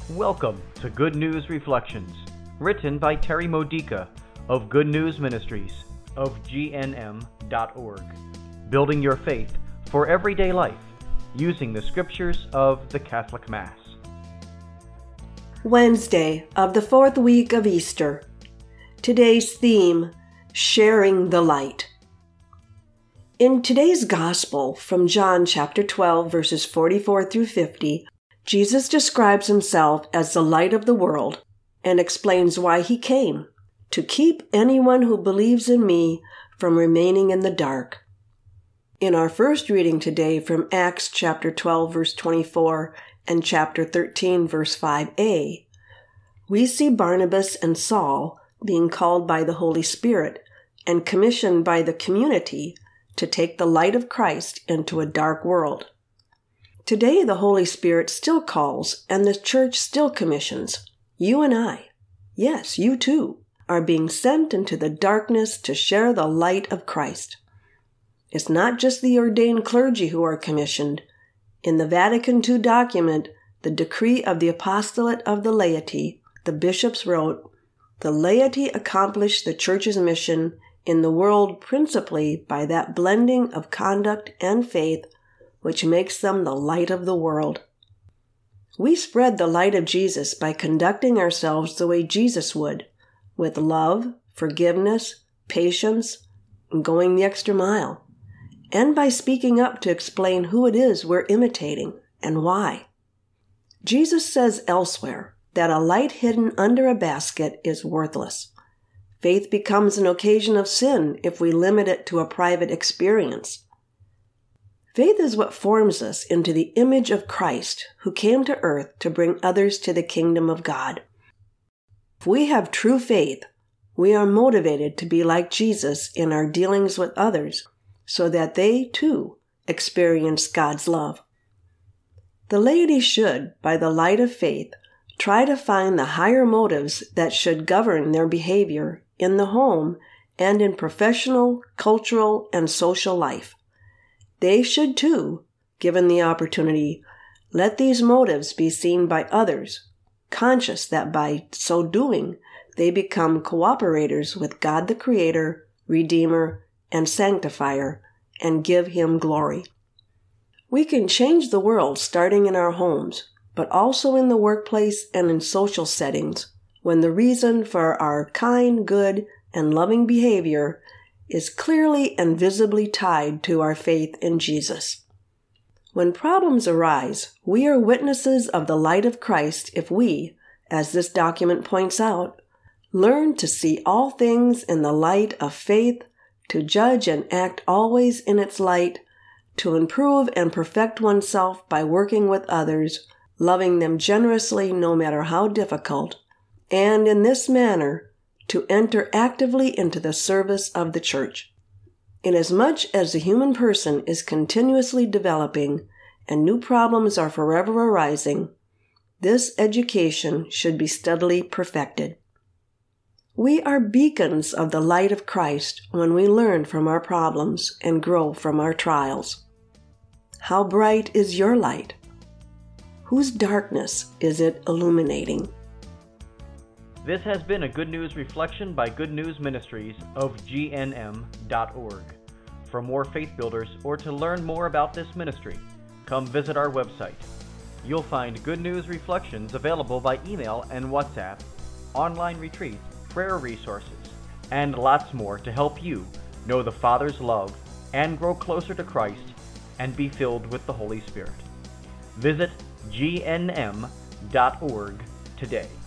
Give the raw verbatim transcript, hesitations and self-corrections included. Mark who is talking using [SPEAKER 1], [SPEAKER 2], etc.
[SPEAKER 1] Welcome to Good News Reflections, written by Terry Modica of Good News Ministries of G N M dot org, building your faith for everyday life using the scriptures of the Catholic Mass.
[SPEAKER 2] Wednesday of the fourth week of Easter. Today's theme, Sharing the Light. In today's Gospel from John chapter twelve, verses forty-four through fifty, Jesus describes himself as the light of the world and explains why he came, to keep anyone who believes in me from remaining in the dark. In our first reading today from Acts chapter twelve, verse twenty-four and chapter thirteen, verse five a, we see Barnabas and Saul being called by the Holy Spirit and commissioned by the community to take the light of Christ into a dark world. Today, the Holy Spirit still calls, and the church still commissions. You and I, yes, you too, are being sent into the darkness to share the light of Christ. It's not just the ordained clergy who are commissioned. In the Vatican two document, the Decree of the Apostolate of the Laity, the bishops wrote, "The laity accomplish the church's mission in the world principally by that blending of conduct and faith which makes them the light of the world." We spread the light of Jesus by conducting ourselves the way Jesus would, with love, forgiveness, patience, and going the extra mile, and by speaking up to explain who it is we're imitating and why. Jesus says elsewhere that a light hidden under a basket is worthless. Faith becomes an occasion of sin if we limit it to a private experience. Faith is what forms us into the image of Christ, who came to earth to bring others to the kingdom of God. If we have true faith, we are motivated to be like Jesus in our dealings with others, so that they, too, experience God's love. The laity should, by the light of faith, try to find the higher motives that should govern their behavior in the home and in professional, cultural, and social life. They should, too, given the opportunity, let these motives be seen by others, conscious that by so doing, they become cooperators with God the Creator, Redeemer, and Sanctifier, and give Him glory. We can change the world starting in our homes, but also in the workplace and in social settings, when the reason for our kind, good, and loving behavior is clearly and visibly tied to our faith in Jesus. When problems arise, we are witnesses of the light of Christ if we, as this document points out, learn to see all things in the light of faith, to judge and act always in its light, to improve and perfect oneself by working with others, loving them generously no matter how difficult, and in this manner, to enter actively into the service of the Church. Inasmuch as the human person is continuously developing and new problems are forever arising, this education should be steadily perfected. We are beacons of the light of Christ when we learn from our problems and grow from our trials. How bright is your light? Whose darkness is it illuminating?
[SPEAKER 1] This has been a Good News Reflection by Good News Ministries of G N M dot org. For more faith builders or to learn more about this ministry, come visit our website. You'll find Good News Reflections available by email and WhatsApp, online retreats, prayer resources, and lots more to help you know the Father's love and grow closer to Christ and be filled with the Holy Spirit. Visit G N M dot org today.